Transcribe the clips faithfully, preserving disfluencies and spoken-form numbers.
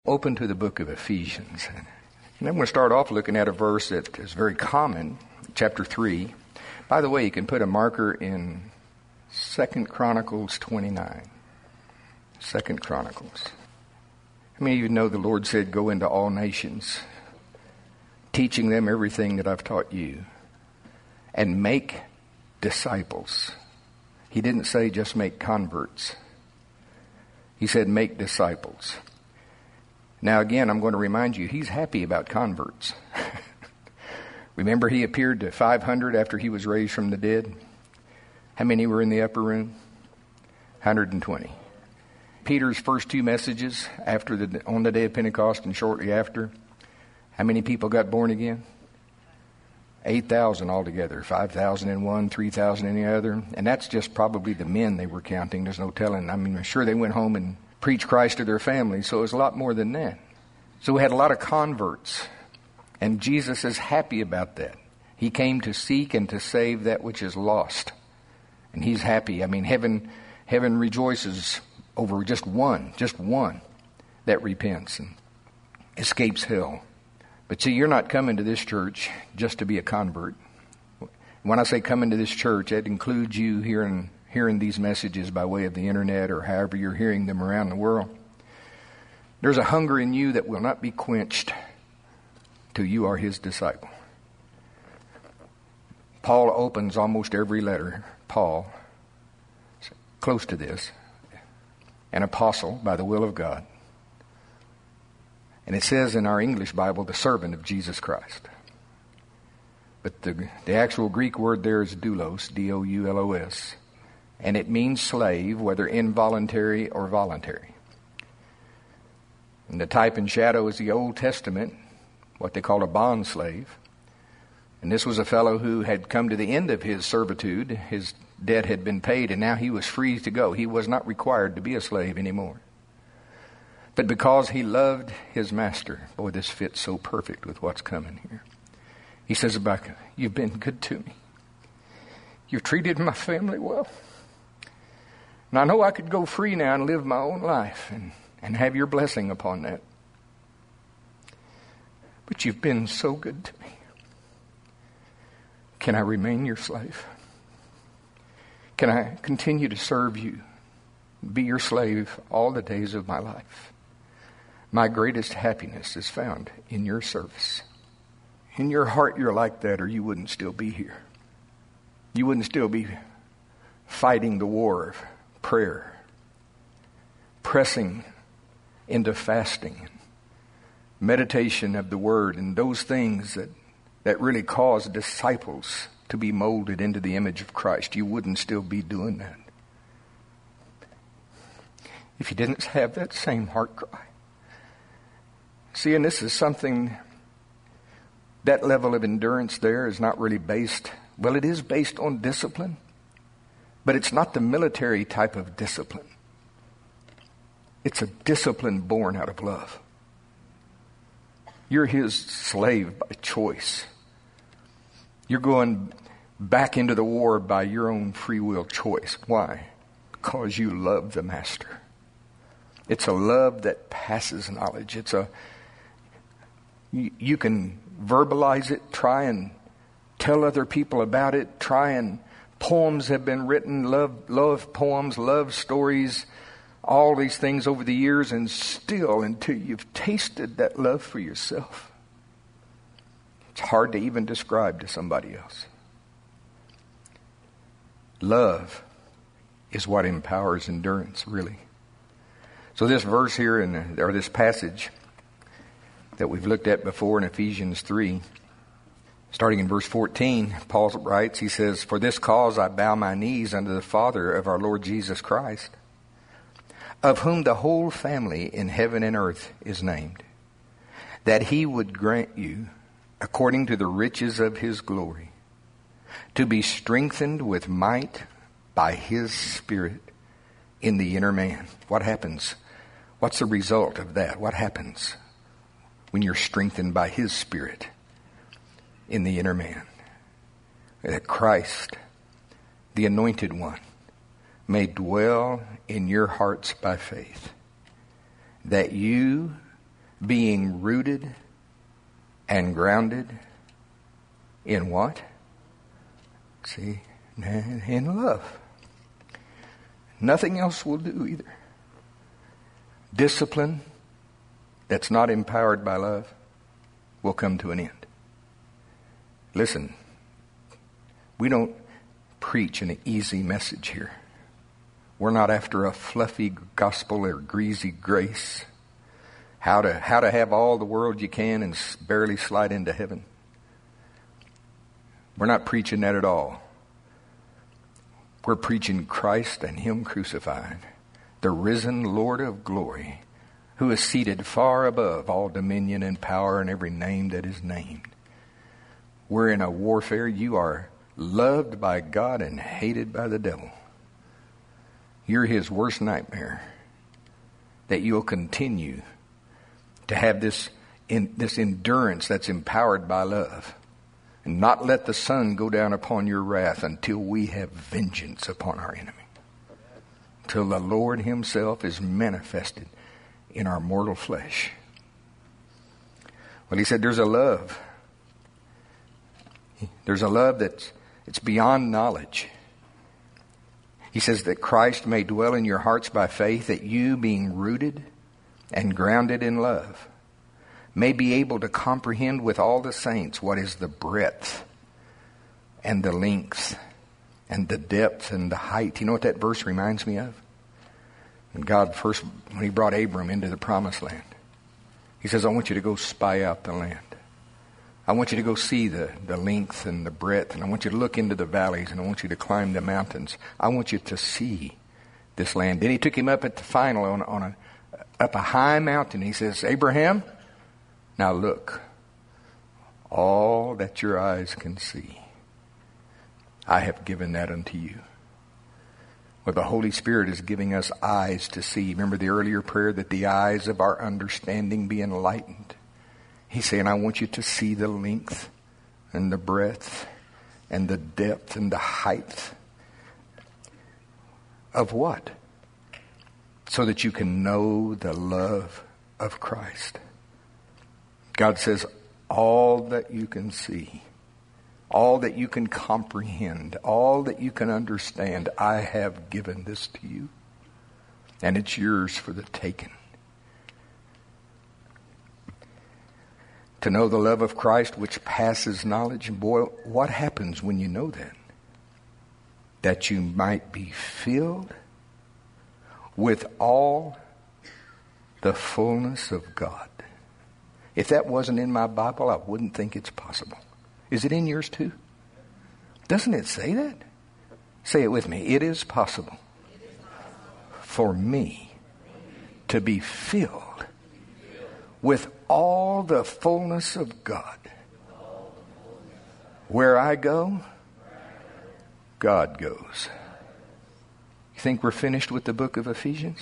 Open to the book of Ephesians. And I'm going to start off looking at a verse that is very common, chapter three. By the way, you can put a marker in Second Chronicles twenty-nine. Second Chronicles. How many of you know the Lord said, go into all nations, teaching them everything that I've taught you, and make disciples. He didn't say just make converts. He said make disciples. Now again, I'm going to remind you, he's happy about converts. Remember, he appeared to five hundred after he was raised from the dead? How many were in the upper room? one hundred twenty. Peter's first two messages after the on the day of Pentecost and shortly after, how many people got born again? eight thousand altogether. five thousand in one, three thousand in the other. And that's just probably the men they were counting. There's no telling. I mean, I'm sure they went home and preached Christ to their families, so it was a lot more than that. So we had a lot of converts, and Jesus is happy about that. He came to seek and to save that which is lost, and he's happy. I mean, heaven, heaven rejoices over just one, just one that repents and escapes hell. But see, you're not coming to this church just to be a convert. When I say come into this church, it includes you hearing hearing these messages by way of the internet or however you're hearing them around the world. There's a hunger in you that will not be quenched till you are his disciple. Paul opens almost every letter. Paul, close to this, an apostle by the will of God. And it says in our English Bible, the servant of Jesus Christ. But the, the actual Greek word there is doulos, D O U L O S. And it means slave, whether involuntary or voluntary. And the type and shadow is the Old Testament, what they call a bond slave. And this was a fellow who had come to the end of his servitude. His debt had been paid, and now he was free to go. He was not required to be a slave anymore. But because he loved his master, boy, this fits so perfect with what's coming here. He says, Habakkuk, you've been good to me. You've treated my family well. And I know I could go free now and live my own life and, and have your blessing upon that. But you've been so good to me. Can I remain your slave? Can I continue to serve you, be your slave all the days of my life? My greatest happiness is found in your service. In your heart, you're like that, or you wouldn't still be here. You wouldn't still be fighting the war of prayer, pressing into fasting, meditation of the word, and those things that, that really cause disciples to be molded into the image of Christ. You wouldn't still be doing that if you didn't have that same heart cry. See, and this is something, that level of endurance there is not really based, well, it is based on discipline, but it's not the military type of discipline. It's a discipline born out of love. You're his slave by choice. You're going back into the war by your own free will choice. Why? Because you love the master. It's a love that passes knowledge. It's a, you, you can verbalize it, try and tell other people about it, try and poems have been written, love, love poems, love stories, all these things over the years, and still, until you've tasted that love for yourself, it's hard to even describe to somebody else. Love is what empowers endurance, really. So this verse here, in, or this passage that we've looked at before in Ephesians three, starting in verse fourteen, Paul writes, he says, for this cause I bow my knees unto the Father of our Lord Jesus Christ, of whom the whole family in heaven and earth is named, that he would grant you, according to the riches of his glory, to be strengthened with might by his Spirit in the inner man. What happens? What's the result of that? What happens when you're strengthened by his Spirit in the inner man? That Christ, the anointed one, may dwell in your hearts by faith, that you, being rooted and grounded in what? See, in love. Nothing else will do either. Discipline that's not empowered by love will come to an end. Listen, we don't preach an easy message here. We're not after a fluffy gospel or greasy grace. How to, how to have all the world you can and barely slide into heaven. We're not preaching that at all. We're preaching Christ and Him crucified, the risen Lord of glory, who is seated far above all dominion and power and every name that is named. We're in a warfare. You are loved by God and hated by the devil. You're his worst nightmare. That you'll continue to have this, in, this endurance that's empowered by love. And not let the sun go down upon your wrath until we have vengeance upon our enemy. Till the Lord Himself is manifested in our mortal flesh. Well, He said there's a love. There's a love that's it's beyond knowledge. He says that Christ may dwell in your hearts by faith, that you, being rooted and grounded in love, may be able to comprehend with all the saints what is the breadth and the length and the depth and the height. You know what that verse reminds me of? When God first, when He brought Abram into the promised land, He says, I want you to go spy out the land. I want you to go see the, the length and the breadth, and I want you to look into the valleys, and I want you to climb the mountains. I want you to see this land. Then He took him up at the final on, on a, up a high mountain. He says, Abraham, now look, all that your eyes can see, I have given that unto you. Well, the Holy Spirit is giving us eyes to see. Remember the earlier prayer that the eyes of our understanding be enlightened. He's saying, I want you to see the length and the breadth and the depth and the height of what? So that you can know the love of Christ. God says, all that you can see, all that you can comprehend, all that you can understand, I have given this to you. And it's yours for the taking. To know the love of Christ which passes knowledge. And boy, what happens when you know that? That you might be filled with all the fullness of God. If that wasn't in my Bible, I wouldn't think it's possible. Is it in yours too? Doesn't it say that? Say it with me. It is possible for me to be filled with all the fullness of God. Where I go, God goes. You think we're finished with the book of Ephesians?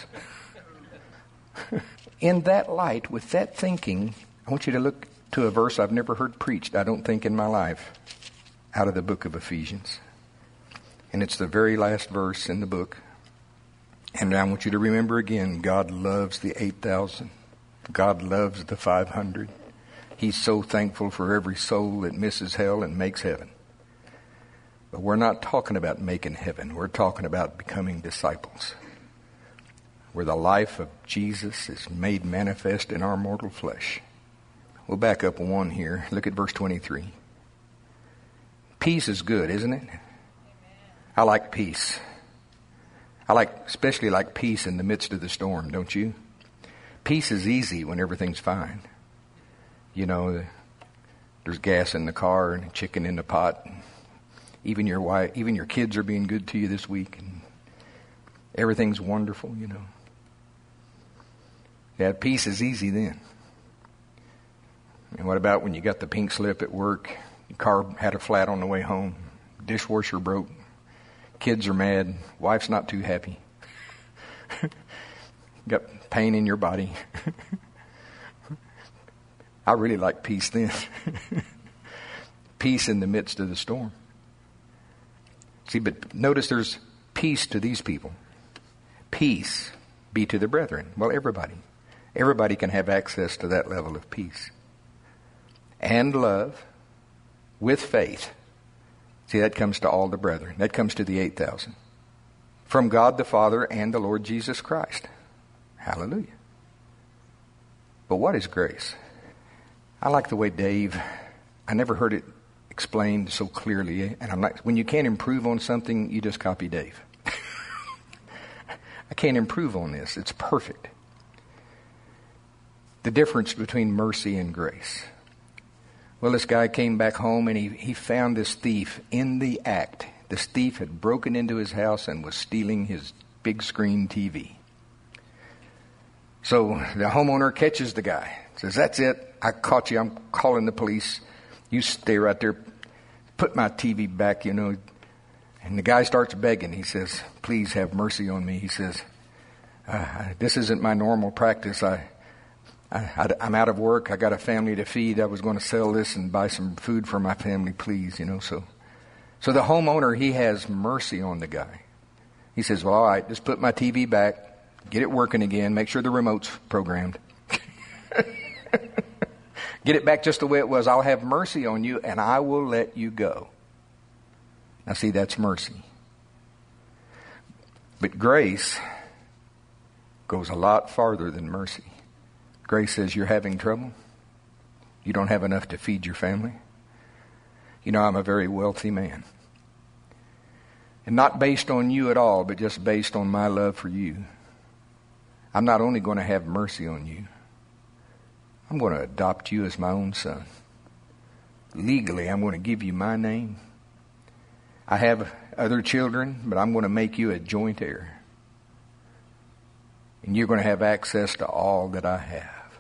In that light, with that thinking, I want you to look to a verse I've never heard preached, I don't think, in my life, out of the book of Ephesians. And it's the very last verse in the book. And I want you to remember again, God loves the eight thousand. God loves the five hundred. He's so thankful for every soul that misses hell and makes heaven. But we're not talking about making heaven. We're talking about becoming disciples. Where the life of Jesus is made manifest in our mortal flesh. We'll back up one here. Look at verse twenty-three. Peace is good, isn't it? Amen. I like peace. I like, especially like peace in the midst of the storm, don't you? Peace is easy when everything's fine. You know, there's gas in the car and chicken in the pot. Even your wife, even your kids are being good to you this week, and everything's wonderful, you know. Yeah, peace is easy then. And what about when you got the pink slip at work? Your car had a flat on the way home. Dishwasher broke. Kids are mad. Wife's not too happy. Got pain in your body. I really like peace then. Peace in the midst of the storm. See, but notice there's peace to these people. Peace be to the brethren. Well, everybody. Everybody can have access to that level of peace. And love with faith. See, that comes to all the brethren. That comes to the eight thousand. From God the Father and the Lord Jesus Christ. Hallelujah. But what is grace? I like the way Dave, I never heard it explained so clearly. And I'm not, when you can't improve on something, you just copy Dave. I can't improve on this. It's perfect. The difference between mercy and grace. Well, this guy came back home and he, he found this thief in the act. This thief had broken into his house and was stealing his big screen T V. So the homeowner catches the guy. Says, that's it. I caught you. I'm calling the police. You stay right there. Put my T V back, you know. And the guy starts begging. He says, please have mercy on me. He says, uh, this isn't my normal practice. I, I, I'm out of work. I got a family to feed. I was going to sell this and buy some food for my family, please, you know. So, so the homeowner, he has mercy on the guy. He says, well, all right, just put my T V back. Get it working again. Make sure the remote's programmed. Get it back just the way it was. I'll have mercy on you and I will let you go. Now see, that's mercy. But grace goes a lot farther than mercy. Grace says you're having trouble. You don't have enough to feed your family. You know, I'm a very wealthy man. And not based on you at all, but just based on my love for you. I'm not only going to have mercy on you, I'm going to adopt you as my own son. Legally, I'm going to give you my name. I have other children, but I'm going to make you a joint heir. And you're going to have access to all that I have.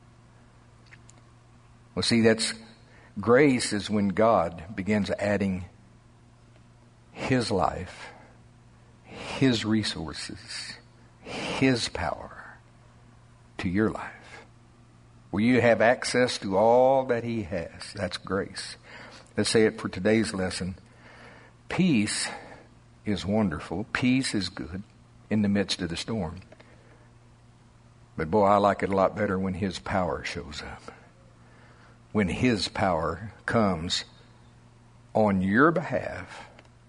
Well, see, that's grace is when God begins adding His life, His resources, His power to your life. Where you have access to all that He has. That's grace. Let's say it for today's lesson. Peace is wonderful. Peace is good in the midst of the storm. But boy, I like it a lot better when His power shows up. When His power comes on your behalf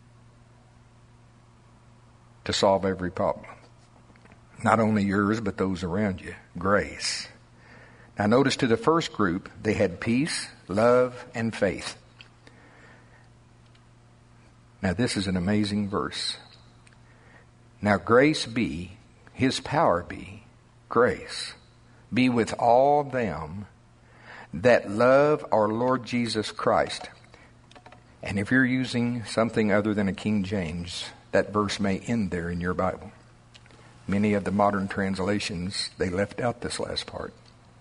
to solve every problem. Not only yours, but those around you. Grace. Now notice to the first group, they had peace, love, and faith. Now this is an amazing verse. Now grace be, His power be, grace, be with all them that love our Lord Jesus Christ. And if you're using something other than a King James, that verse may end there in your Bible. Many of the modern translations, they left out this last part.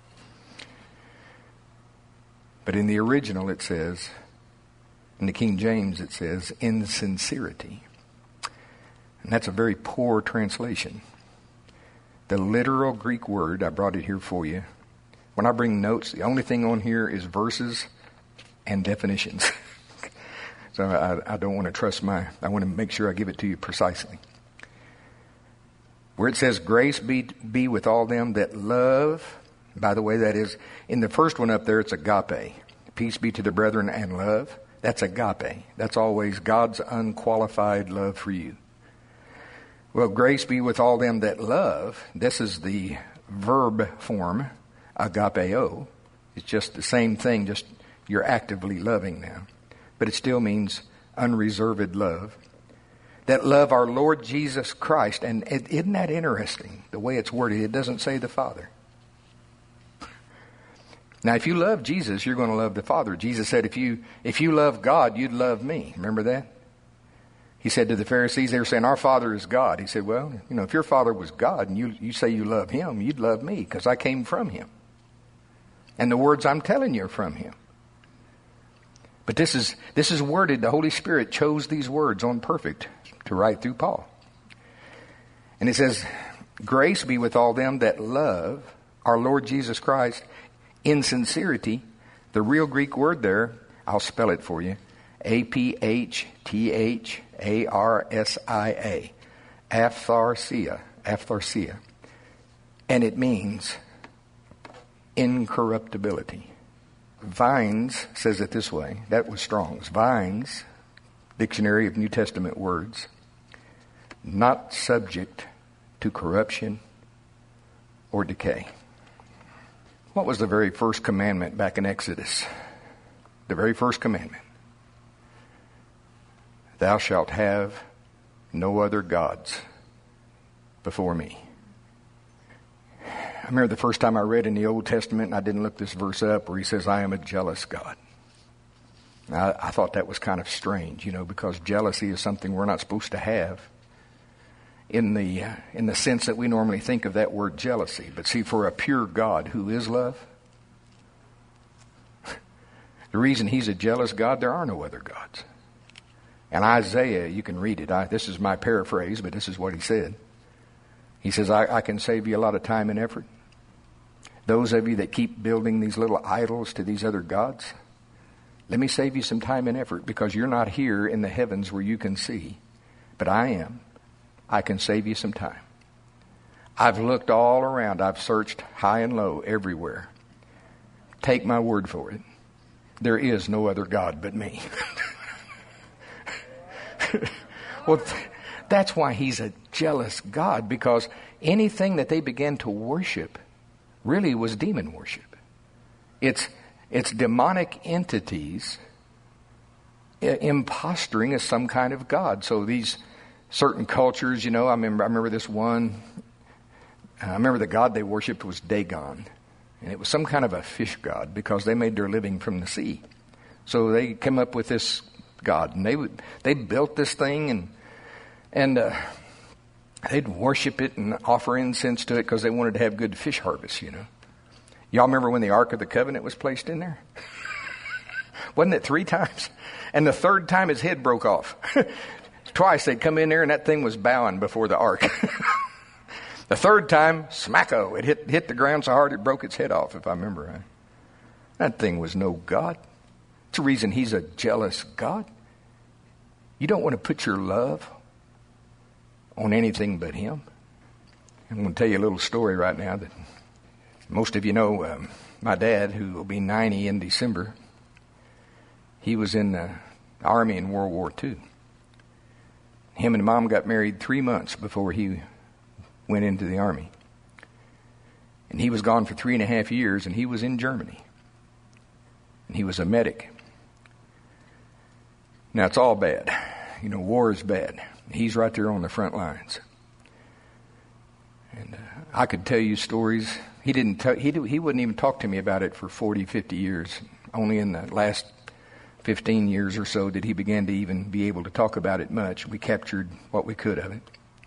But in the original it says, in the King James it says, in sincerity. And that's a very poor translation. The literal Greek word, I brought it here for you. When I bring notes, the only thing on here is verses and definitions. So I, I don't want to trust my, I want to make sure I give it to you precisely. Where it says, grace be, be with all them that love. By the way, that is, in the first one up there, it's agape. Peace be to the brethren and love. That's agape. That's always God's unqualified love for you. Well, grace be with all them that love. This is the verb form, agapeo. It's just the same thing, just you're actively loving now. But it still means unreserved love. That love our Lord Jesus Christ. And it, isn't that interesting, the way it's worded? It doesn't say the Father. Now, if you love Jesus, you're going to love the Father. Jesus said, if you if you love God, you'd love me. Remember that? He said to the Pharisees, they were saying, our Father is God. He said, well, you know, if your Father was God and you, you say you love Him, you'd love me because I came from Him. And the words I'm telling you are from Him. But this is this is worded, the Holy Spirit chose these words on purpose to write through Paul. And it says, grace be with all them that love our Lord Jesus Christ in sincerity. The real Greek word there, I'll spell it for you. A P H T H A R S I A. Aphtharsia. Aphtharsia. And it means incorruptibility. Vines says it this way. That was Strong's. Vines, Dictionary of New Testament words, not subject to corruption or decay. What was the very first commandment back in Exodus? The very first commandment. Thou shalt have no other gods before me. I remember the first time I read in the Old Testament, and I didn't look this verse up, where he says, I am a jealous God. I, I thought that was kind of strange, you know, because jealousy is something we're not supposed to have in the uh, in the sense that we normally think of that word jealousy. But see, for a pure God who is love, the reason he's a jealous God, there are no other gods. And Isaiah, you can read it. I, this is my paraphrase, but this is what he said. He says, I, I can save you a lot of time and effort. Those of you that keep building these little idols to these other gods, let me save you some time and effort, because you're not here in the heavens where you can see. But I am. I can save you some time. I've looked all around. I've searched high and low everywhere. Take my word for it. There is no other God but me. Well, th- that's why he's a jealous God, because anything that they began to worship really was demon worship. It's it's demonic entities imposturing as some kind of God. So these certain cultures, you know, I remember I remember this one. I remember the god they worshipped was Dagon, and it was some kind of a fish god because they made their living from the sea. So they came up with this god, and they would they built this thing, and and uh, they'd worship it and offer incense to it because they wanted to have good fish harvest, you know. Y'all remember when the Ark of the Covenant was placed in there? Wasn't it three times? And the third time his head broke off. Twice they'd come in there and that thing was bowing before the Ark. The third time, smacko, it hit hit the ground so hard it broke its head off, if I remember right. That thing was no God. It's the reason he's a jealous God. You don't want to put your love on anything but him. I'm going to tell you a little story right now that most of you know. Um, my dad, who will be ninety in December, he was in the Army in World War Two. Him and Mom got married three months before he went into the Army. And he was gone for three and a half years, and he was in Germany. And he was a medic. Now, it's all bad. You know, war is bad. He's right there on the front lines. And uh, I could tell you stories. He didn't. T- he, he wouldn't even talk to me about it for forty, fifty years. Only in the last fifteen years or so did he begin to even be able to talk about it much. We captured what we could of it.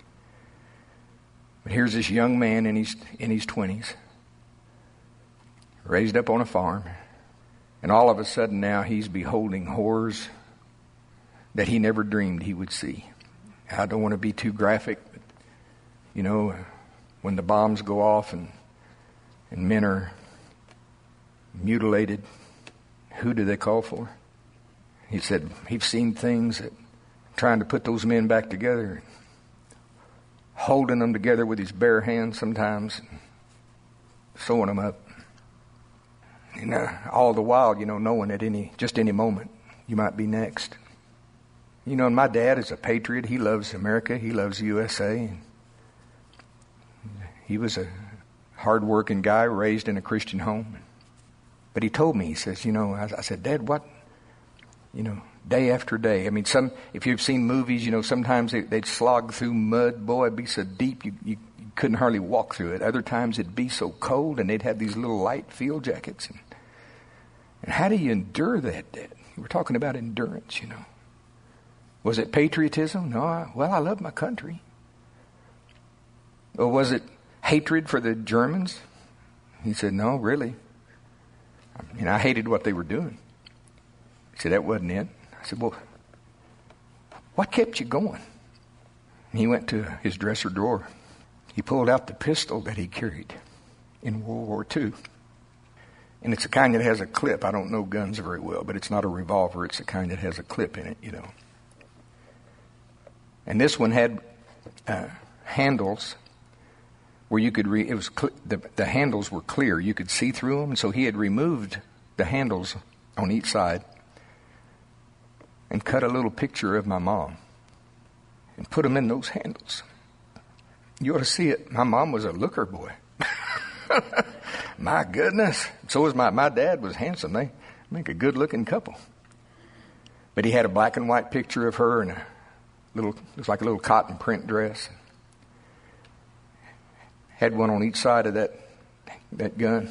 But here's this young man in his in his twenties, raised up on a farm, and all of a sudden now he's beholding horrors that he never dreamed he would see. I don't want to be too graphic, but you know, when the bombs go off and and men are mutilated, who do they call for? He said he's seen things that trying to put those men back together, holding them together with his bare hands sometimes, sewing them up. And uh, all the while, you know, knowing at any just any moment you might be next. You know, and my dad is a patriot. He loves America. He loves U S A. And he was a hard-working guy raised in a Christian home. But he told me, he says, you know, I, I said, Dad, what? You know, day after day. I mean, some if you've seen movies, you know, sometimes they, they'd slog through mud. Boy, it'd be so deep you, you, you couldn't hardly walk through it. Other times it'd be so cold, and they'd have these little light field jackets. And, and how do you endure that, Dad? We're talking about endurance, you know. Was it patriotism? No, I, well, I love my country. Or was it hatred for the Germans? He said, no, really. I mean, I hated what they were doing. He said, that wasn't it. I said, well, what kept you going? And he went to his dresser drawer. He pulled out the pistol that he carried in World War Two. And it's a kind that has a clip. I don't know guns very well, but it's not a revolver. It's a kind that has a clip in it, you know. And this one had uh, handles where you could re, it was cl- the, the handles were clear. You could see through them. So he had removed the handles on each side and cut a little picture of my mom and put them in those handles. You ought to see it. My mom was a looker boy. My goodness. So was my, my dad was handsome. They make a good looking couple. But he had a black and white picture of her in a little, looks like a little cotton print dress. Had one on each side of that, that gun.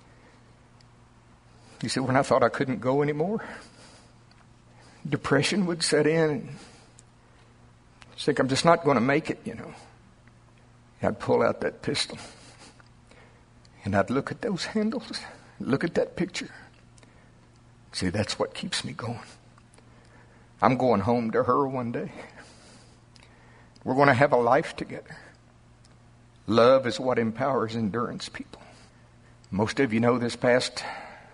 He said, when I thought I couldn't go anymore, depression would set in. And I think I'm just not going to make it, you know. I'd pull out that pistol. And I'd look at those handles, look at that picture. See, that's what keeps me going. I'm going home to her one day. We're going to have a life together. Love is what empowers endurance, people. Most of you know this past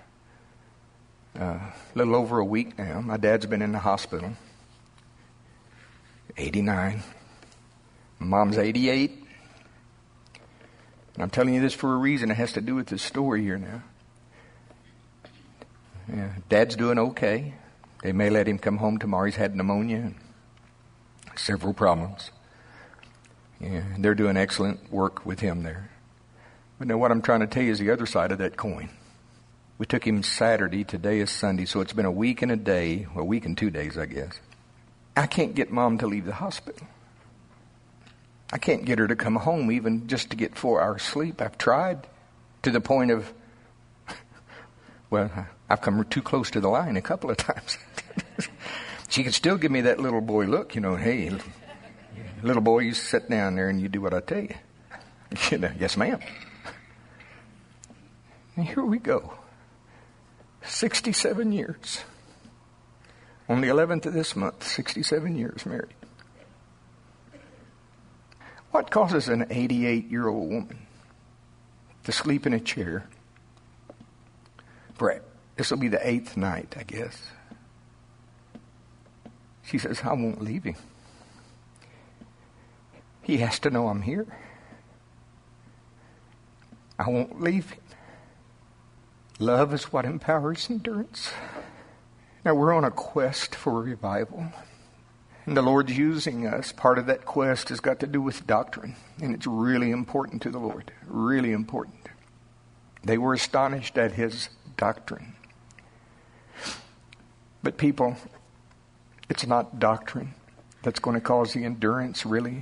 uh, little over a week now, my dad's been in the hospital. eighty-nine. My mom's eighty-eight. And I'm telling you this for a reason. It has to do with this story here now. Yeah, Dad's doing okay. They may let him come home tomorrow. He's had pneumonia and several problems. Yeah, they're doing excellent work with him there. But now what I'm trying to tell you is the other side of that coin. We took him Saturday. Today is Sunday. So it's been a week and a day. Well, a week and two days, I guess. I can't get Mom to leave the hospital. I can't get her to come home even just to get four hours sleep. I've tried to the point of, well, I've come too close to the line a couple of times. She can still give me that little boy look, you know, hey, little boy, you sit down there and you do what I tell you. You know, yes, ma'am. And here we go. sixty-seven years. On the eleventh of this month, sixty-seven years married. What causes an eighty-eight-year-old woman to sleep in a chair? Brett, this will be the eighth night, I guess. She says, I won't leave him. He has to know I'm here. I won't leave him. Love is what empowers endurance. Now we're on a quest for revival. And the Lord's using us. Part of that quest has got to do with doctrine. And it's really important to the Lord. Really important. They were astonished at his doctrine. But people, it's not doctrine that's going to cause the endurance, really.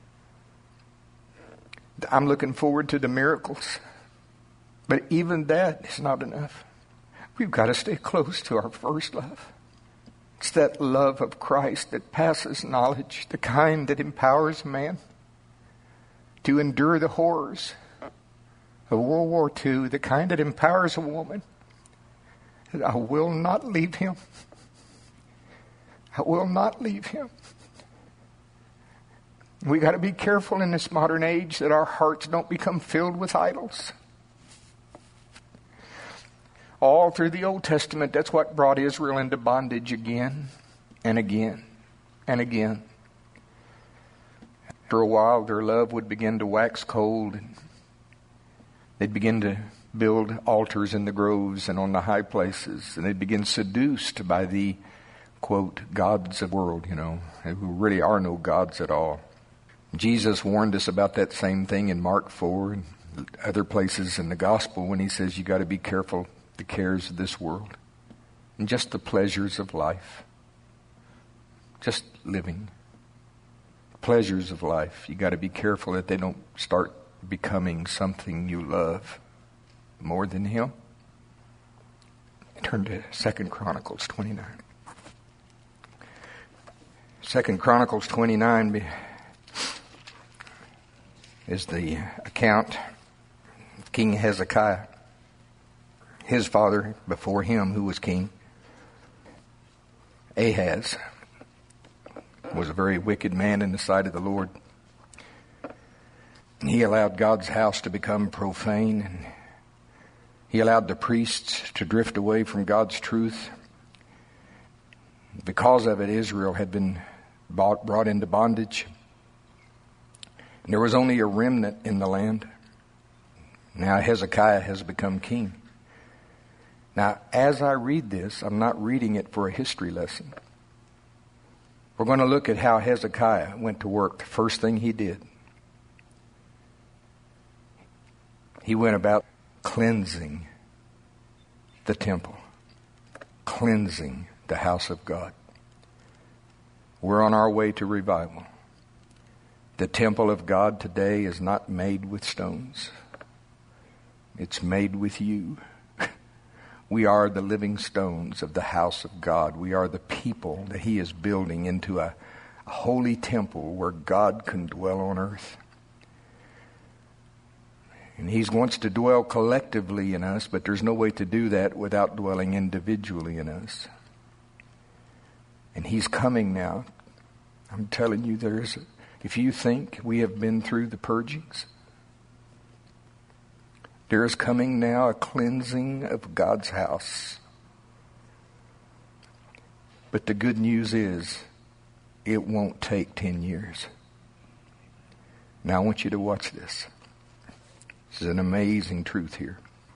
I'm looking forward to the miracles. But even that is not enough. We've got to stay close to our first love. It's that love of Christ that passes knowledge, the kind that empowers man to endure the horrors of World War Two, the kind that empowers a woman that I will not leave him. I will not leave him. We got to be careful in this modern age that our hearts don't become filled with idols. All through the Old Testament, that's what brought Israel into bondage again and again and again. After a while, their love would begin to wax cold. And they'd begin to build altars in the groves and on the high places. And they'd begin seduced by the, quote, gods of the world, you know, who really are no gods at all. Jesus warned us about that same thing in Mark four and other places in the gospel when he says you got to be careful the cares of this world and just the pleasures of life. Just living. Pleasures of life. You got to be careful that they don't start becoming something you love more than him. Turn to Second Chronicles twenty-nine. Second Chronicles twenty-nine is the account of King Hezekiah. His father before him, who was king, Ahaz, was a very wicked man in the sight of the Lord. He allowed God's house to become profane, and he allowed the priests to drift away from God's truth. Because of it, Israel had been bought, brought into bondage. And there was only a remnant in the land. Now Hezekiah has become king. Now, as I read this, I'm not reading it for a history lesson. We're going to look at how Hezekiah went to work. The first thing he did, he went about cleansing the temple, cleansing the house of God. We're on our way to revival. The temple of God today is not made with stones. It's made with you. We are the living stones of the house of God. We are the people that He is building into a, a holy temple where God can dwell on earth. And He wants to dwell collectively in us, but there's no way to do that without dwelling individually in us. And He's coming now. I'm telling you, there is, if you think we have been through the purgings, there is coming now a cleansing of God's house. But the good news is, it won't take ten years. Now I want you to watch this. This is an amazing truth here.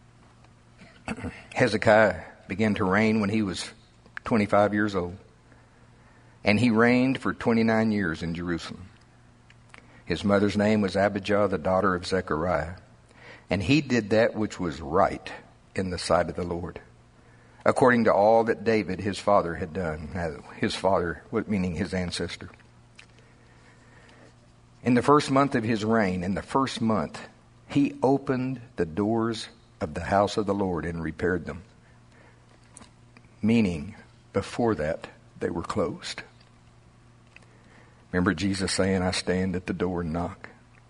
Hezekiah began to reign when he was twenty-five years old. And he reigned for twenty-nine years in Jerusalem. His mother's name was Abijah, the daughter of Zechariah. And he did that which was right in the sight of the Lord, according to all that David, his father, had done. His father, meaning his ancestor. In the first month of his reign, in the first month, he opened the doors of the house of the Lord and repaired them. Meaning, before that, they were closed. Remember Jesus saying, I stand at the door and knock.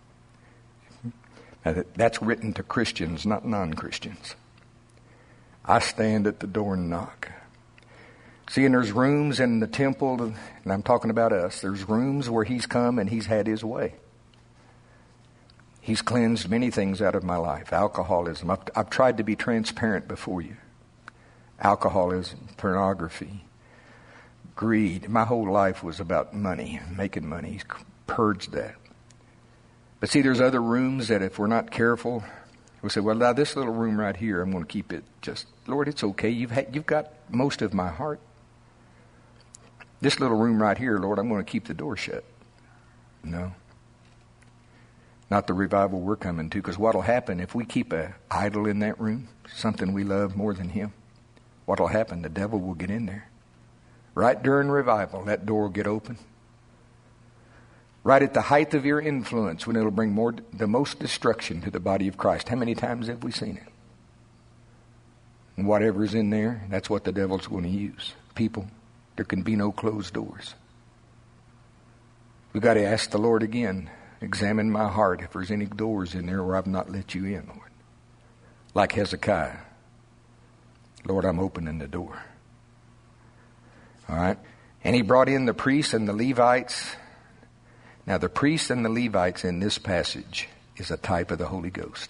Now that's written to Christians, not non-Christians. I stand at the door and knock. See, and there's rooms in the temple, and I'm talking about us, there's rooms where He's come and He's had His way. He's cleansed many things out of my life. Alcoholism. I've, I've tried to be transparent before you. Alcoholism, pornography, greed. My whole life was about money, making money. He's purged that. But see, there's other rooms that if we're not careful, we'll say, well, now this little room right here, I'm going to keep it just, Lord, it's okay. You've had, you've got most of my heart. This little room right here, Lord, I'm going to keep the door shut. No. Not the revival we're coming to, because what'll happen if we keep an idol in that room, something we love more than Him, what'll happen? The devil will get in there. Right during revival, that door will get open. Right at the height of your influence, when it'll bring more, the most destruction to the body of Christ. How many times have we seen it? And whatever's in there, that's what the devil's going to use. People, there can be no closed doors. We've got to ask the Lord again, examine my heart if there's any doors in there where I've not let you in, Lord. Like Hezekiah. Lord, I'm opening the door. All right. And he brought in the priests and the Levites. Now, the priests and the Levites in this passage is a type of the Holy Ghost.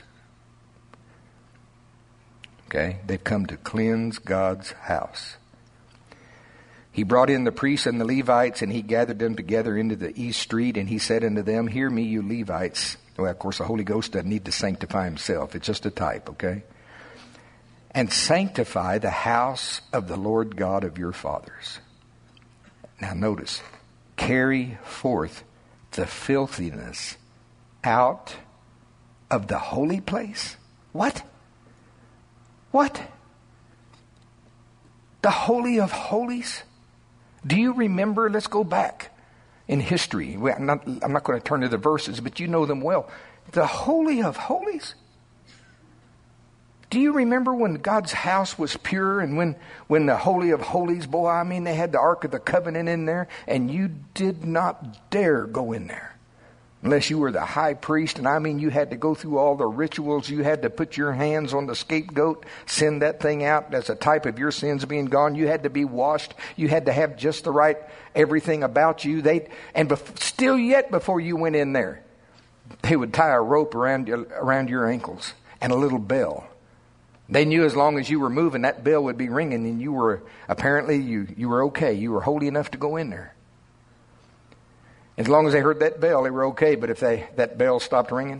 Okay? They've come to cleanse God's house. He brought in the priests and the Levites, and he gathered them together into the east street, and he said unto them, hear me, you Levites. Well, of course, the Holy Ghost doesn't need to sanctify himself. It's just a type, okay? And sanctify the house of the Lord God of your fathers. Now, notice, carry forth the filthiness out of the holy place. What? What? The Holy of Holies? Do you remember? Let's go back in history. I'm not, I'm not going to turn to the verses, but you know them well. The Holy of Holies? Do you remember when God's house was pure and when, when the Holy of Holies, boy, I mean, they had the Ark of the Covenant in there and you did not dare go in there unless you were the high priest. And I mean, you had to go through all the rituals. You had to put your hands on the scapegoat, send that thing out as a type of your sins being gone. You had to be washed. You had to have just the right everything about you. They And bef- still yet before you went in there, they would tie a rope around your, around your ankles and a little bell. They knew as long as you were moving, that bell would be ringing, and you were, apparently, you, you were okay. You were holy enough to go in there. As long as they heard that bell, they were okay. But if they that bell stopped ringing,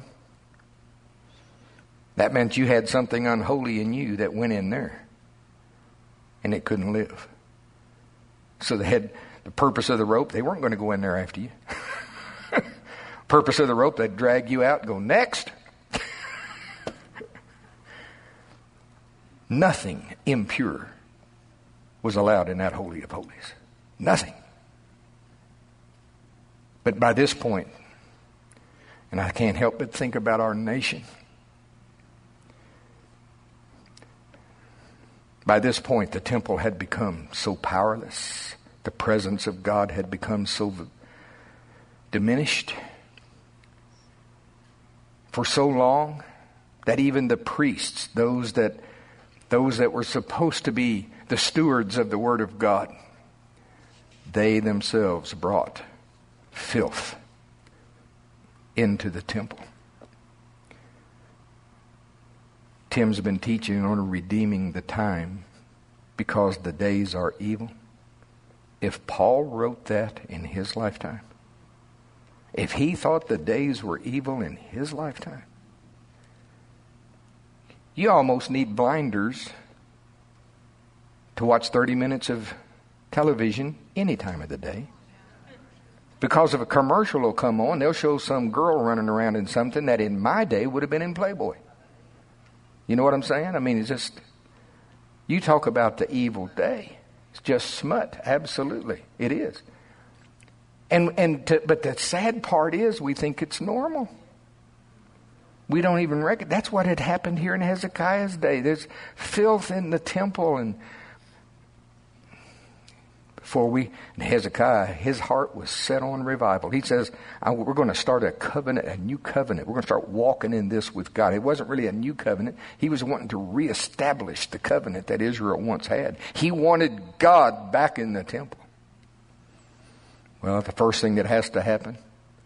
that meant you had something unholy in you that went in there. And it couldn't live. So they had the purpose of the rope. They weren't going to go in there after you. Purpose of the rope, they'd drag you out and go, next. Nothing impure was allowed in that Holy of Holies. Nothing. But by this point, and I can't help but think about our nation. By this point, the temple had become so powerless. The presence of God had become so diminished for so long that even the priests, those that those that were supposed to be the stewards of the Word of God, they themselves brought filth into the temple. Tim's been teaching on redeeming the time because the days are evil. If Paul wrote that in his lifetime, if he thought the days were evil in his lifetime, you almost need blinders to watch thirty minutes of television any time of the day. Because if a commercial will come on, they'll show some girl running around in something that in my day would have been in Playboy. You know what I'm saying? I mean, it's just, you talk about the evil day. It's just smut. Absolutely. It is. And and to, but the sad part is we think it's normal. We don't even reckon. That's what had happened here in Hezekiah's day. There's filth in the temple. And before we, Hezekiah, his heart was set on revival. He says, we're going to start a covenant, a new covenant. We're going to start walking in this with God. It wasn't really a new covenant. He was wanting to reestablish the covenant that Israel once had. He wanted God back in the temple. Well, the first thing that has to happen,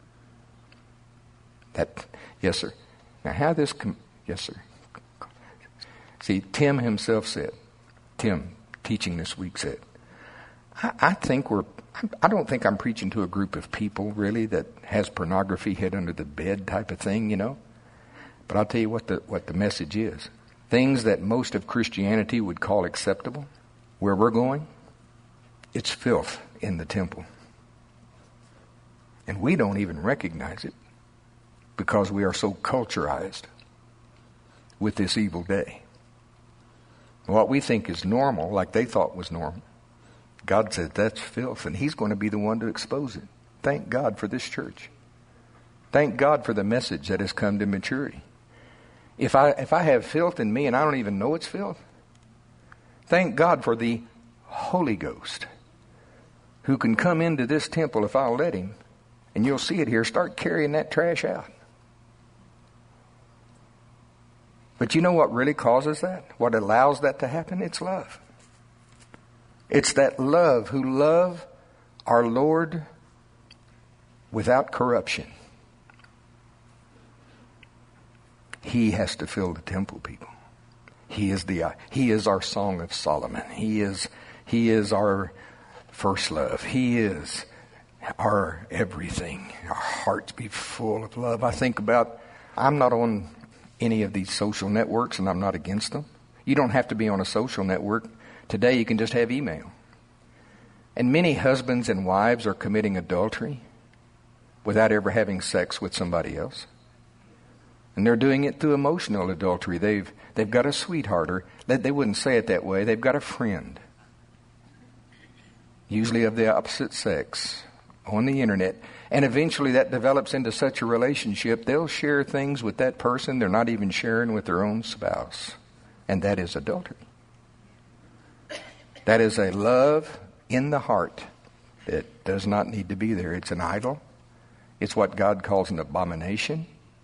that, yes, sir. Now, how this, com- yes, sir. See, Tim himself said, Tim, teaching this week, said, I, I think we're, I don't think I'm preaching to a group of people, really, that has pornography hid under the bed type of thing, you know. But I'll tell you what the, what the message is. Things that most of Christianity would call acceptable, where we're going, it's filth in the temple. And we don't even recognize it because we are so culturized with this evil day. What we think is normal, like they thought was normal, God said that's filth, and He's going to be the one to expose it. Thank God for this church. Thank God for the message that has come to maturity. If I if I have filth in me and I don't even know it's filth, thank God for the Holy Ghost who can come into this temple if I'll let Him. And you'll see it here. Start carrying that trash out. But you know what really causes that? What allows that to happen? It's love. It's that love who love our Lord without corruption. He has to fill the temple, people. He is the He is our Song of Solomon. He is He is our first love. He is our everything. Our hearts be full of love. I think about, I'm not on any of these social networks, and I'm not against them. You don't have to be on a social network. Today you can just have email. And many husbands and wives are committing adultery without ever having sex with somebody else. And they're doing it through emotional adultery. They've they've got a sweetheart, or they, they wouldn't say it that way. They've got a friend, usually of the opposite sex, on the internet. And eventually that develops into such a relationship, they'll share things with that person they're not even sharing with their own spouse. And that is adultery. That is a love in the heart that does not need to be there. It's an idol. It's what God calls an abomination.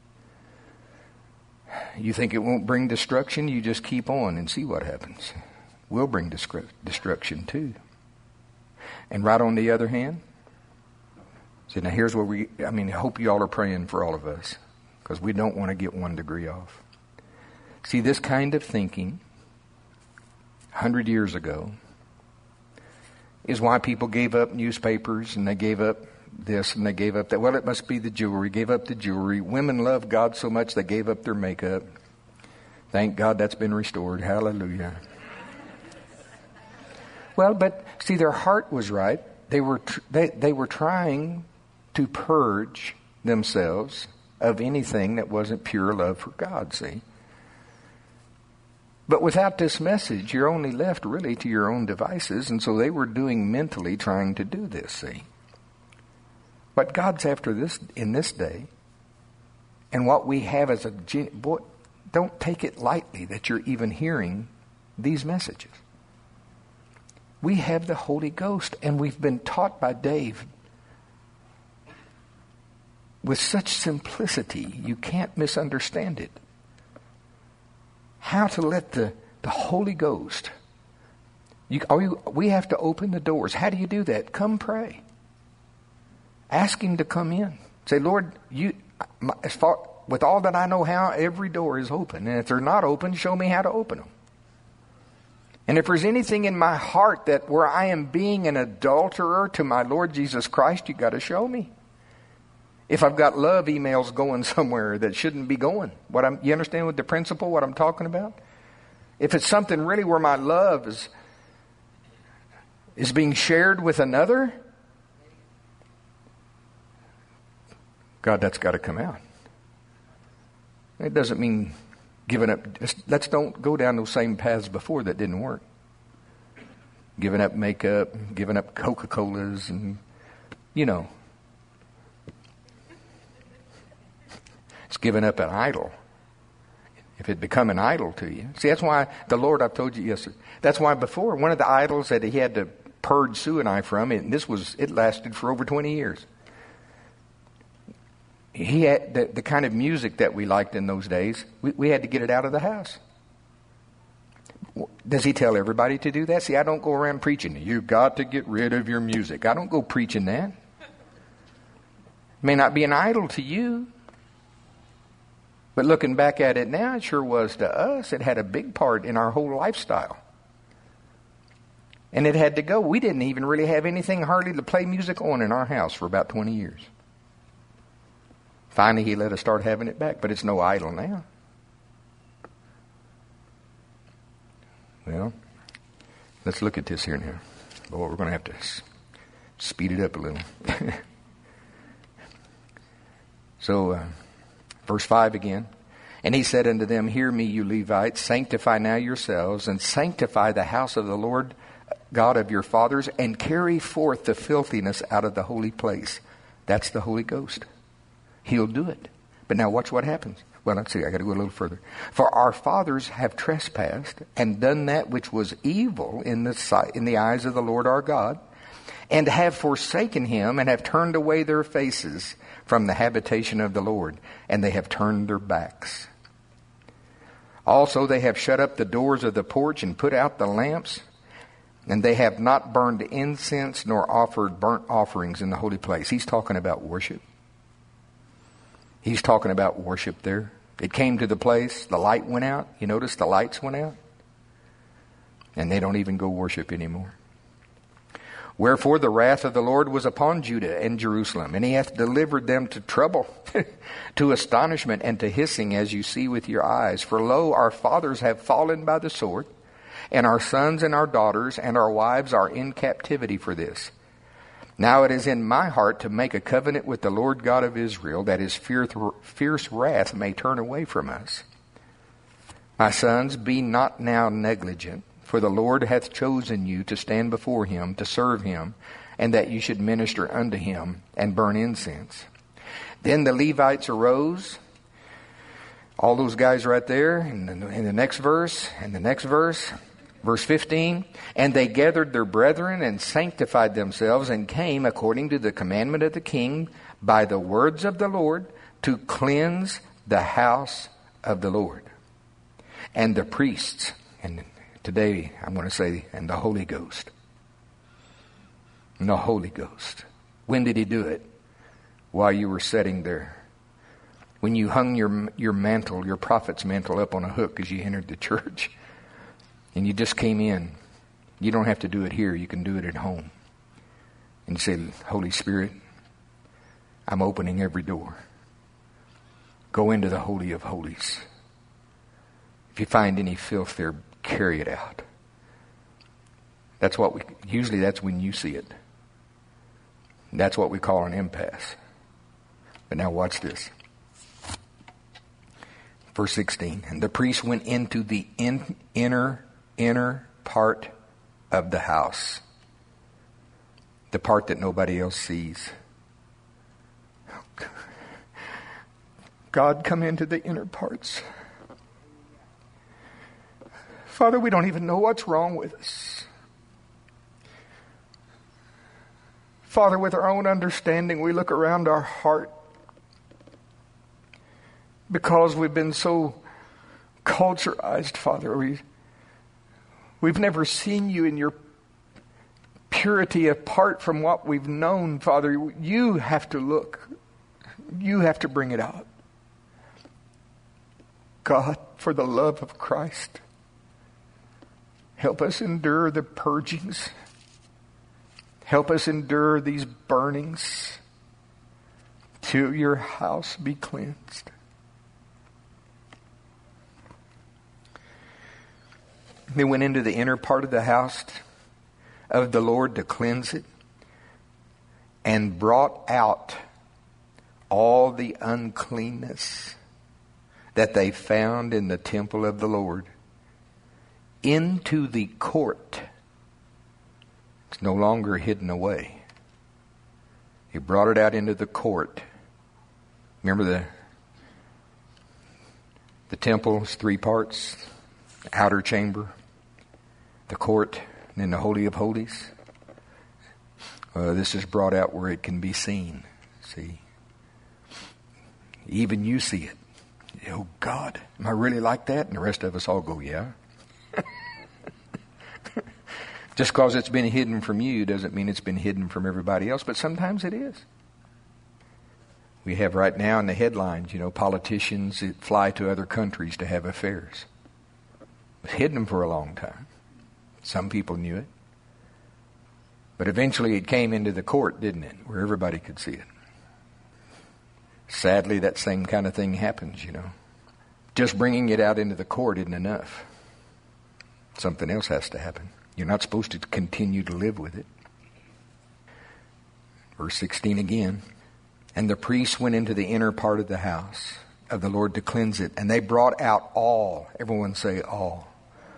You think it won't bring destruction? You just keep on and see what happens. We'll bring destruction too. And right on the other hand, see, now here's where we, I mean, I hope you all are praying for all of us, because we don't want to get one degree off. See, this kind of thinking, a hundred years ago, is why people gave up newspapers and they gave up this and they gave up that. Well, it must be the jewelry. Gave up the jewelry. Women love God so much they gave up their makeup. Thank God that's been restored. Hallelujah. Well, but see, their heart was right. They were tr- they they were trying to purge themselves of anything that wasn't pure love for God. See. But without this message, you're only left really to your own devices, and so they were doing mentally trying to do this, see. But God's after this in this day, and what we have as a, boy, don't take it lightly that you're even hearing these messages. We have the Holy Ghost, and we've been taught by Dave with such simplicity, you can't misunderstand it. How to let the, the Holy Ghost, you, are you, we have to open the doors. How do you do that? Come pray. Ask Him to come in. Say, Lord, you, my, as far, with all that I know how, every door is open. And if they're not open, show me how to open them. And if there's anything in my heart that where I am being an adulterer to my Lord Jesus Christ, you got to show me. If I've got love emails going somewhere that shouldn't be going, what I'm, you understand with the principle, what I'm talking about? If it's something really where my love is, is being shared with another, God, that's got to come out. It doesn't mean giving up. Just, let's don't go down those same paths before that didn't work. Giving up makeup, giving up Coca-Colas, and, you know. It's giving up an idol. If it become an idol to you. See, that's why the Lord, I've told you yesterday, that's why before, one of the idols that he had to purge Sue and I from, and this was, it lasted for over twenty years. He had the, the kind of music that we liked in those days, we, we had to get it out of the house. Does he tell everybody to do that? See, I don't go around preaching, you've got to get rid of your music. I don't go preaching that. It may not be an idol to you. But looking back at it now, it sure was to us. It had a big part in our whole lifestyle. And it had to go. We didn't even really have anything hardly to play music on in our house for about twenty years. Finally, he let us start having it back, but it's no idol now. Well, let's look at this here now. Boy, we're going to have to speed it up a little. so... Uh, Verse five again. And he said unto them, Hear me, you Levites, sanctify now yourselves, and sanctify the house of the Lord God of your fathers, and carry forth the filthiness out of the holy place. That's the Holy Ghost. He'll do it. But now watch what happens. Well, let's see, I got to go a little further. For our fathers have trespassed, and done that which was evil in the sight, in the eyes of the Lord our God, and have forsaken him, and have turned away their faces from the habitation of the Lord, and they have turned their backs. Also they have shut up the doors of the porch, and put out the lamps, and they have not burned incense, nor offered burnt offerings in the holy place. He's talking about worship. He's talking about worship there. It came to the place, the light went out. You notice the lights went out? And they don't even go worship anymore. Wherefore the wrath of the Lord was upon Judah and Jerusalem, and he hath delivered them to trouble, to astonishment, and to hissing, as you see with your eyes. For lo, our fathers have fallen by the sword, and our sons and our daughters and our wives are in captivity for this. Now it is in my heart to make a covenant with the Lord God of Israel, that his fierce, fierce wrath may turn away from us. My sons, be not now negligent, for the Lord hath chosen you to stand before him, to serve him, and that you should minister unto him, and burn incense. Then the Levites arose, all those guys right there, in the, in the next verse, and the next verse, verse fifteen, and they gathered their brethren, and sanctified themselves, and came, according to the commandment of the king, by the words of the Lord, to cleanse the house of the Lord. And the priests, and today, I'm going to say, and the Holy Ghost. And the Holy Ghost. When did he do it? While you were sitting there. When you hung your your mantle, your prophet's mantle, up on a hook as you entered the church. And you just came in. You don't have to do it here. You can do it at home. And you say, Holy Spirit, I'm opening every door. Go into the Holy of Holies. If you find any filth there, carry it out. That's what we, usually that's when you see it. That's what we call an impasse. But now watch this. Verse sixteen. And the priest went into the in, inner, inner part of the house. The part that nobody else sees. God, come into the inner parts. Father, we don't even know what's wrong with us. Father, with our own understanding, we look around our heart because we've been so culturized, Father. We, we've never seen you in your purity apart from what we've known, Father. You have to look. You have to bring it out. God, for the love of Christ, help us endure the purgings. Help us endure these burnings till your house be cleansed. They went into the inner part of the house of the Lord to cleanse it, and brought out all the uncleanness that they found in the temple of the Lord into the court. It's no longer hidden away. He brought it out into the court. Remember the the temple is three parts: the outer chamber, the court, and then the Holy of Holies. Uh, this is brought out where it can be seen. See? Even you see it. Oh, God, am I really like that? And the rest of us all go, yeah. Just because it's been hidden from you doesn't mean it's been hidden from everybody else, but sometimes it is. We have right now in the headlines, you know, politicians that fly to other countries to have affairs. It was hidden for a long time. Some people knew it. But eventually it came into the court, didn't it? Where everybody could see it. Sadly, that same kind of thing happens, you know. Just bringing it out into the court isn't enough. Something else has to happen. You're not supposed to continue to live with it. Verse sixteen again. And the priests went into the inner part of the house of the Lord to cleanse it. And they brought out all. Everyone say all.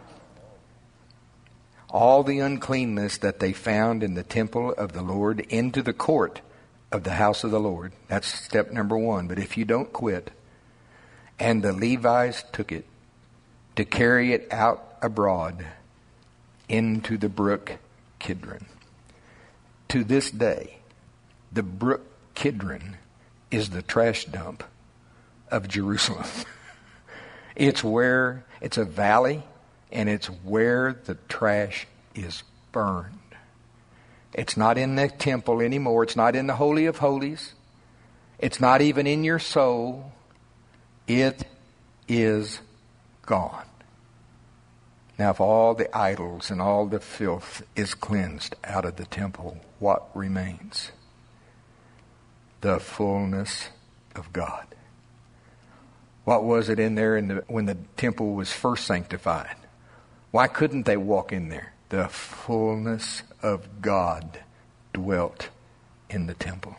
All the uncleanness that they found in the temple of the Lord into the court of the house of the Lord. That's step number one. But if you don't quit, and the Levites took it to carry it out abroad into the brook Kidron. To this day, the brook Kidron is the trash dump of Jerusalem. It's where, it's a valley, and it's where the trash is burned. It's not in the temple anymore. It's not in the Holy of Holies. It's not even in your soul. It is gone. Now, if all the idols and all the filth is cleansed out of the temple, what remains? The fullness of God. What was it in there in the, when the temple was first sanctified? Why couldn't they walk in there? The fullness of God dwelt in the temple.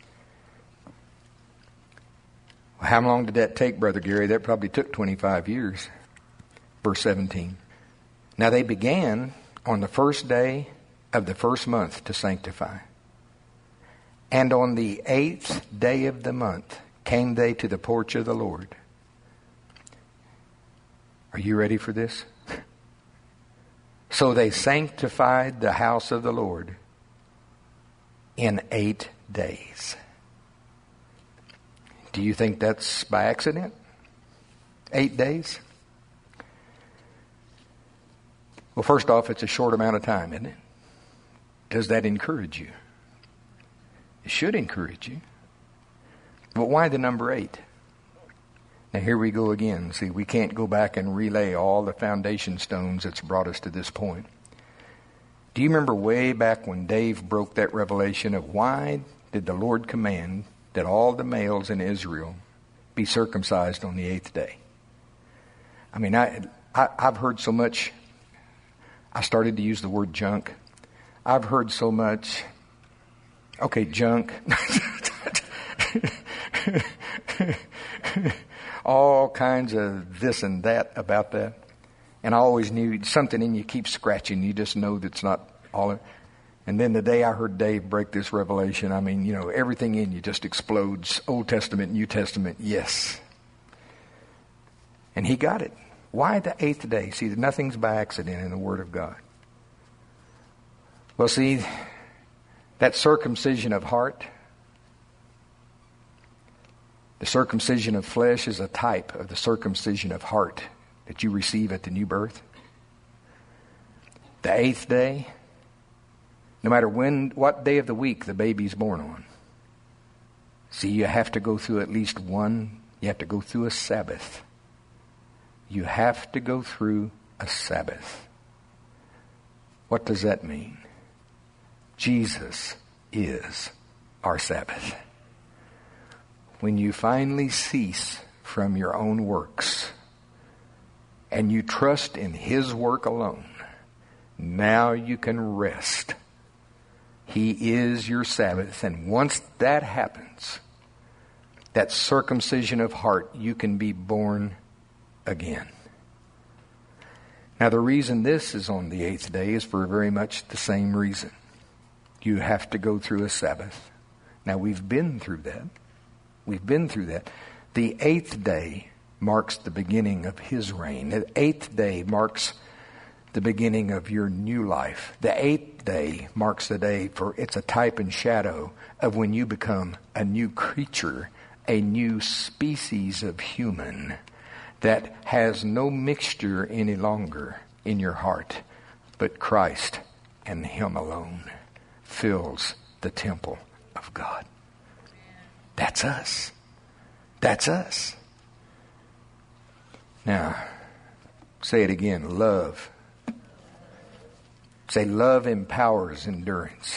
Well, how long did that take, Brother Gary? That probably took twenty-five years. Verse seventeen. Now they began on the first day of the first month to sanctify. And on the eighth day of the month came they to the porch of the Lord. Are you ready for this? So they sanctified the house of the Lord in eight days. Do you think that's by accident? Eight days? Well, first off, it's a short amount of time, isn't it? Does that encourage you? It should encourage you. But why the number eight? Now here we go again. See, we can't go back and relay all the foundation stones that's brought us to this point. Do you remember way back when Dave broke that revelation of why did the Lord command that all the males in Israel be circumcised on the eighth day. I mean, I, I, I've heard so much. I started to use the word junk. I've heard so much. Okay, junk. All kinds of this and that about that. And I always knew something in you keeps scratching. You just know that's not all. And then the day I heard Dave break this revelation, I mean, you know, everything in you just explodes. Old Testament, New Testament, yes. And he got it. Why the eighth day? See, nothing's by accident in the Word of God. Well, see, that circumcision of heart, the circumcision of flesh is a type of the circumcision of heart that you receive at the new birth. The eighth day, no matter when, what day of the week the baby's born on. See, you have to go through at least one, you have to go through a Sabbath. You have to go through a Sabbath. What does that mean? Jesus is our Sabbath. When you finally cease from your own works and you trust in His work alone, now you can rest. He is your Sabbath. And once that happens, that circumcision of heart, you can be born again. Now, the reason this is on the eighth day is for very much the same reason. You have to go through a Sabbath. Now, we've been through that. We've been through that. The eighth day marks the beginning of His reign. The eighth day marks the beginning of your new life. The eighth day marks the day, for it's a type and shadow of when you become a new creature, a new species of human that has no mixture any longer in your heart, but Christ and Him alone fills the temple of God. That's us. That's us. Now, say it again. Love. Say, love empowers endurance.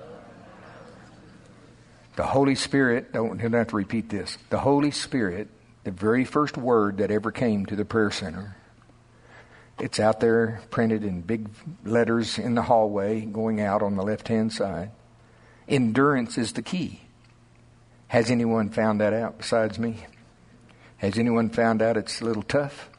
The Holy Spirit, don't, don't have to repeat this. The Holy Spirit, the very first word that ever came to the prayer center, it's out there printed in big letters in the hallway going out on the left-hand side. Endurance is the key. Has anyone found that out besides me? Has anyone found out it's a little tough?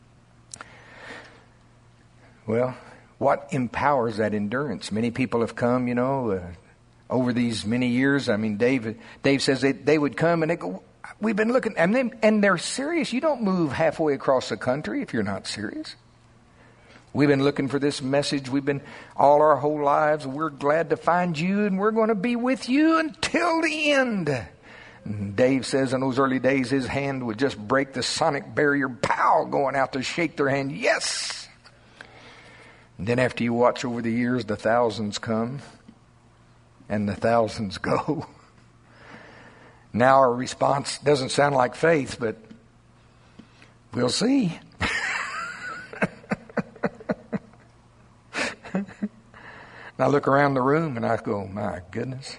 Well, what empowers that endurance? Many people have come, you know, uh, over these many years. I mean, Dave, Dave says they, they would come and they go, we've been looking, and, they, and they're serious. You don't move halfway across the country if you're not serious. We've been looking for this message. We've been all our whole lives. We're glad to find you, and we're going to be with you until the end. And Dave says in those early days, his hand would just break the sonic barrier, pow, going out to shake their hand. Yes! And then after you watch over the years, the thousands come, and the thousands go. Now our response doesn't sound like faith, but we'll see. And I look around the room and I go, my goodness.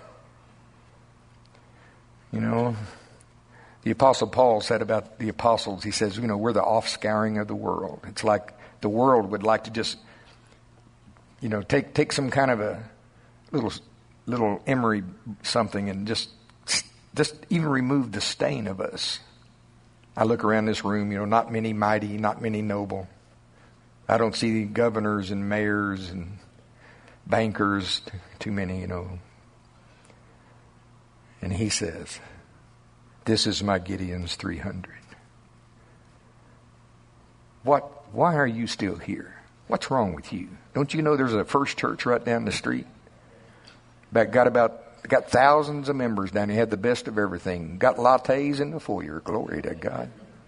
You know, the Apostle Paul said about the apostles, he says, you know, we're the offscouring of the world. It's like the world would like to just, you know, take take some kind of a little little emery something and just just even remove the stain of us. I look around this room, you know, not many mighty, not many noble. I don't see governors and mayors and bankers, too many, you know. And he says, this is my Gideon's three hundred. What? Why are you still here? What's wrong with you? Don't you know there's a First Church right down the street? That got about got thousands of members down here. Had the best of everything. Got lattes in the foyer. Glory to God.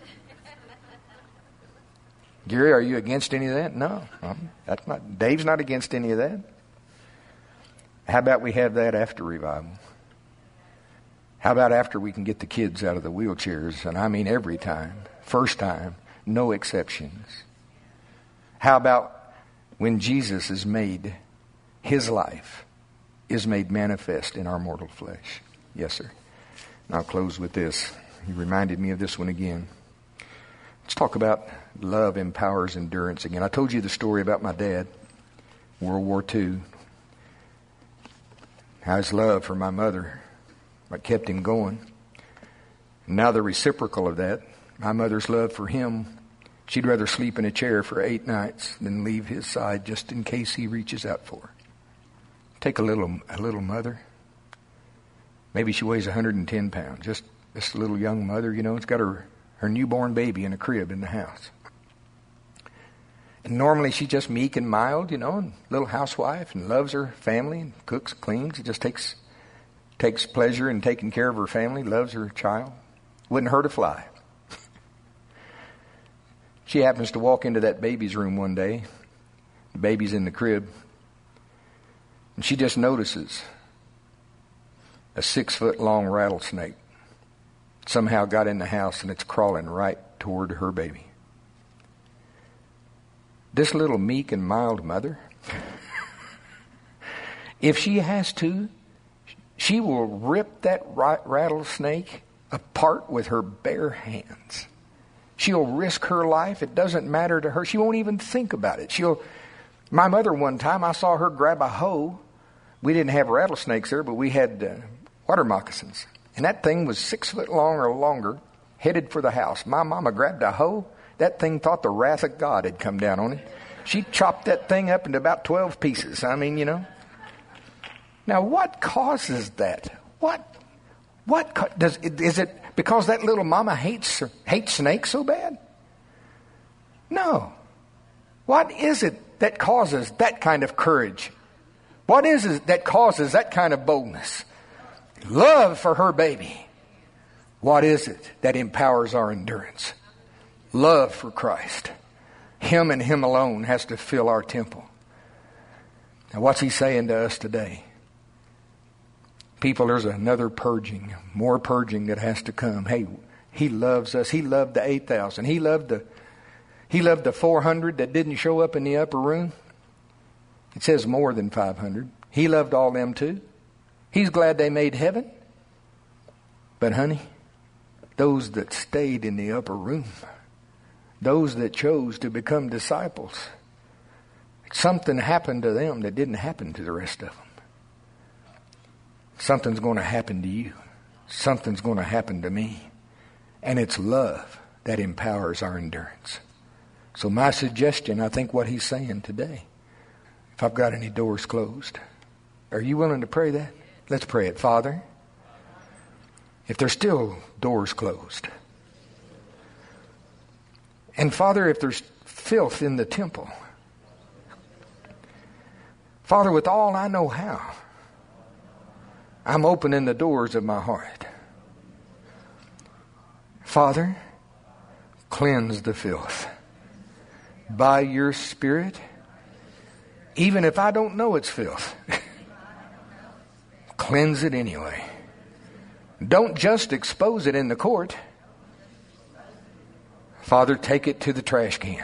Gary, are you against any of that? No, um, that's not. Dave's not against any of that. How about we have that after revival? How about after we can get the kids out of the wheelchairs? And I mean every time. First time. No exceptions. How about when Jesus is made, His life is made manifest in our mortal flesh? Yes, sir. I'll close with this. He reminded me of this one again. Let's talk about love empowers endurance again. I told you the story about my dad, World War Two. How his love for my mother, what kept him going. And now the reciprocal of that, my mother's love for him. She'd rather sleep in a chair for eight nights than leave his side just in case he reaches out for her. Take a little, a little mother. Maybe she weighs one hundred ten pounds. Just, just a little young mother, you know. It's got her, her newborn baby in a crib in the house. And normally she's just meek and mild, you know, and little housewife and loves her family and cooks, cleans. She just takes takes pleasure in taking care of her family, loves her child. Wouldn't hurt a fly. She happens to walk into that baby's room one day. The baby's in the crib. And she just notices a six-foot-long rattlesnake somehow got in the house and it's crawling right toward her baby. This little meek and mild mother, if she has to, she will rip that rattlesnake apart with her bare hands. She'll risk her life. It doesn't matter to her. She won't even think about it. She'll. My mother, one time, I saw her grab a hoe. We didn't have rattlesnakes there, but we had uh, water moccasins. And that thing was six foot long or longer, headed for the house. My mama grabbed a hoe. That thing thought the wrath of God had come down on it. She chopped that thing up into about twelve pieces. I mean, you know. Now, what causes that? What? What does? Is it because that little mama hates hates snakes so bad? No. What is it that causes that kind of courage? What is it that causes that kind of boldness? Love for her baby. What is it that empowers our endurance? Love for Christ. Him and Him alone has to fill our temple. Now what's He saying to us today? People, there's another purging, more purging that has to come. Hey, He loves us. He loved the eight thousand. He loved the, He loved the four hundred that didn't show up in the upper room. It says more than five hundred. He loved all them too. He's glad they made heaven. But honey, those that stayed in the upper room, those that chose to become disciples, something happened to them that didn't happen to the rest of them. Something's going to happen to you. Something's going to happen to me. And it's love that empowers our endurance. So my suggestion, I think what He's saying today, if I've got any doors closed, are you willing to pray that? Let's pray it. Father, if there's still doors closed, and Father, if there's filth in the temple, Father, with all I know how, I'm opening the doors of my heart. Father, cleanse the filth by your Spirit, even if I don't know it's filth. Cleanse it anyway. Don't just expose it in the court. Father, take it to the trash can.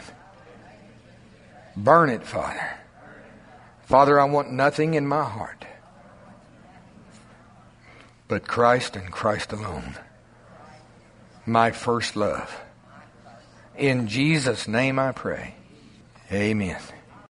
Burn it, Father. Father, I want nothing in my heart but Christ and Christ alone. My first love. In Jesus' name I pray. Amen.